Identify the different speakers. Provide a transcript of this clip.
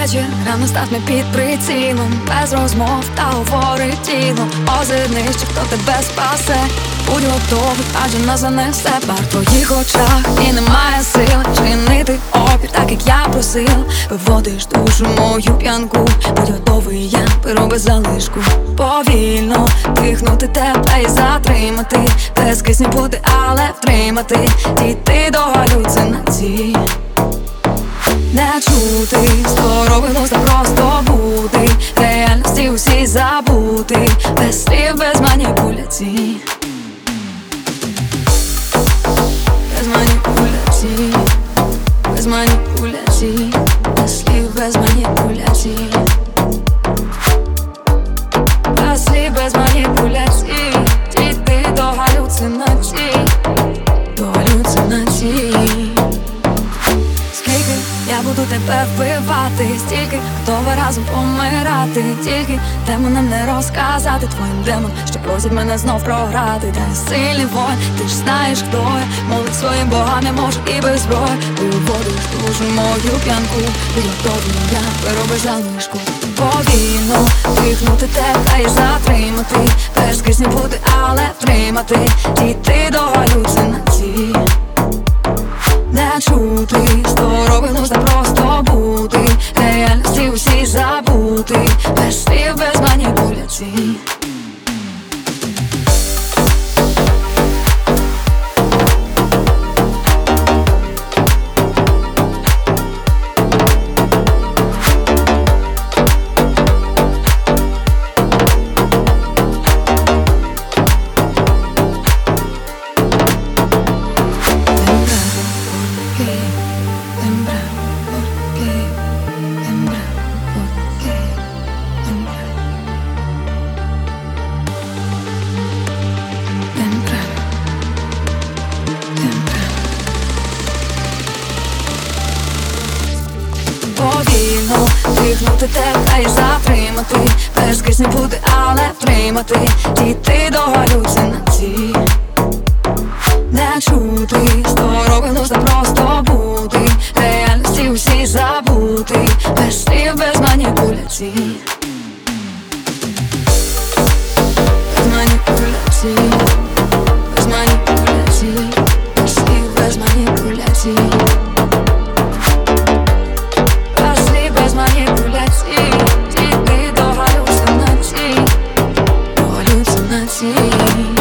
Speaker 1: вечір рано став не під прицілом, без розмов та говорить тілом. Озирнись, чи хто тебе спасе. Будь готовий, адже нас занесе пар в твоїх очах, і немає сил чинити опір, так як я просив. Виводиш душу мою п'янку. Будь готовий, я беру без залишку. Повільно дихнути тебе і затримати. Без кисню бути, але втримати. Дійти до галюцинацій. Не чути, здоровий глузд, а просто бути. Реальності усі забути. Без слів, без маніпуляцій. Без маніпуляцій. Без маніпуляцій. Без слів, без маніпуляцій. Без слів, без маніпуляцій. Дійти до галюцинацій. До галюцинацій. Я буду тебе вбивати, стільки готова разом помирати. Тільки демонам не розказати твоїм демонам, що просять мене знов програти. Та сильний воїн, ти ж знаєш, хто я. Молить своїм богам, я можу і без зброї. Ти уводиш душу мою п'янку. Будь готовий, я беру без залишку. Повільно дихнути тебе і затримати. Без кисню бути, але втримати. Дійти до галюцинацій. Не чути, здоровий глузд, а просто бути. Реальності усі забути. Без слів, без маніпуляцій. Повільно дихнути тебе і затримати. Без кисню бути, але втримати. Дійти до галюцинацій. Не чути, здоровий глузд, а просто бути. Реальності усі забути. Без слів, без маніпуляцій. Без маніпуляцій. Без маніпуляцій. Без слів, без маніпуляцій. Без маніпуляцій. Дійти до галюцинацій. До галюцинацій.